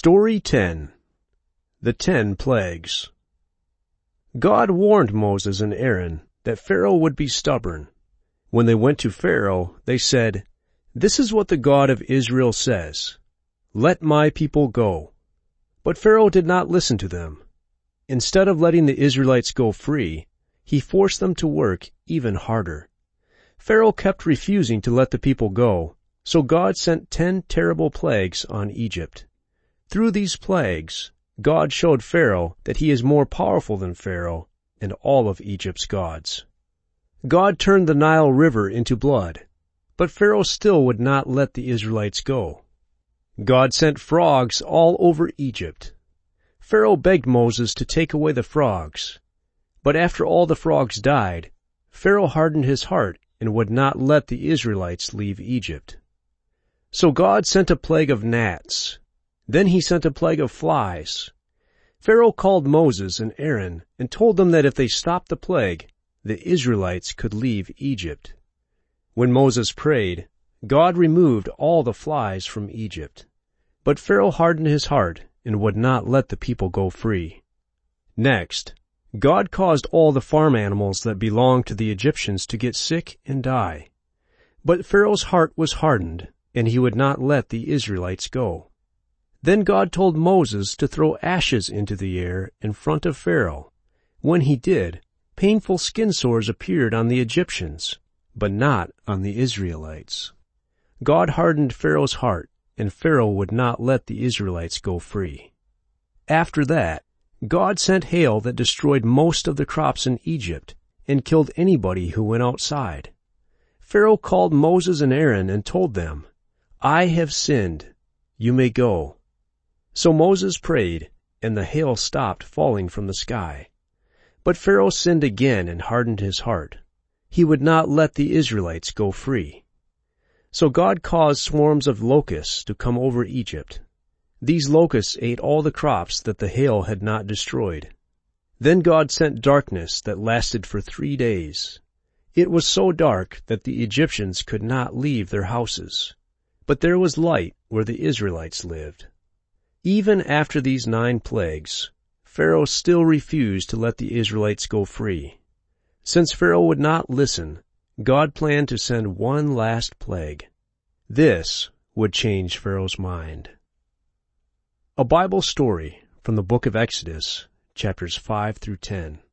Story 10. The 10 Plagues. God warned Moses and Aaron that Pharaoh would be stubborn. When they went to Pharaoh, they said, "This is what the God of Israel says, 'Let my people go.'" But Pharaoh did not listen to them. Instead of letting the Israelites go free, he forced them to work even harder. Pharaoh kept refusing to let the people go, so God sent 10 terrible plagues on Egypt. Through these plagues, God showed Pharaoh that he is more powerful than Pharaoh and all of Egypt's gods. God turned the Nile River into blood, but Pharaoh still would not let the Israelites go. God sent frogs all over Egypt. Pharaoh begged Moses to take away the frogs, but after all the frogs died, Pharaoh hardened his heart and would not let the Israelites leave Egypt. So God sent a plague of gnats. Then he sent a plague of flies. Pharaoh called Moses and Aaron and told them that if they stopped the plague, the Israelites could leave Egypt. When Moses prayed, God removed all the flies from Egypt. But Pharaoh hardened his heart and would not let the people go free. Next, God caused all the farm animals that belonged to the Egyptians to get sick and die. But Pharaoh's heart was hardened, and he would not let the Israelites go. Then God told Moses to throw ashes into the air in front of Pharaoh. When he did, painful skin sores appeared on the Egyptians, but not on the Israelites. God hardened Pharaoh's heart, and Pharaoh would not let the Israelites go free. After that, God sent hail that destroyed most of the crops in Egypt and killed anybody who went outside. Pharaoh called Moses and Aaron and told them, "I have sinned. You may go." So Moses prayed, and the hail stopped falling from the sky. But Pharaoh sinned again and hardened his heart. He would not let the Israelites go free. So God caused swarms of locusts to come over Egypt. These locusts ate all the crops that the hail had not destroyed. Then God sent darkness that lasted for 3 days. It was so dark that the Egyptians could not leave their houses. But there was light where the Israelites lived. Even after these 9 plagues, Pharaoh still refused to let the Israelites go free. Since Pharaoh would not listen, God planned to send one last plague. This would change Pharaoh's mind. A Bible story from the book of Exodus, chapters 5 through 10.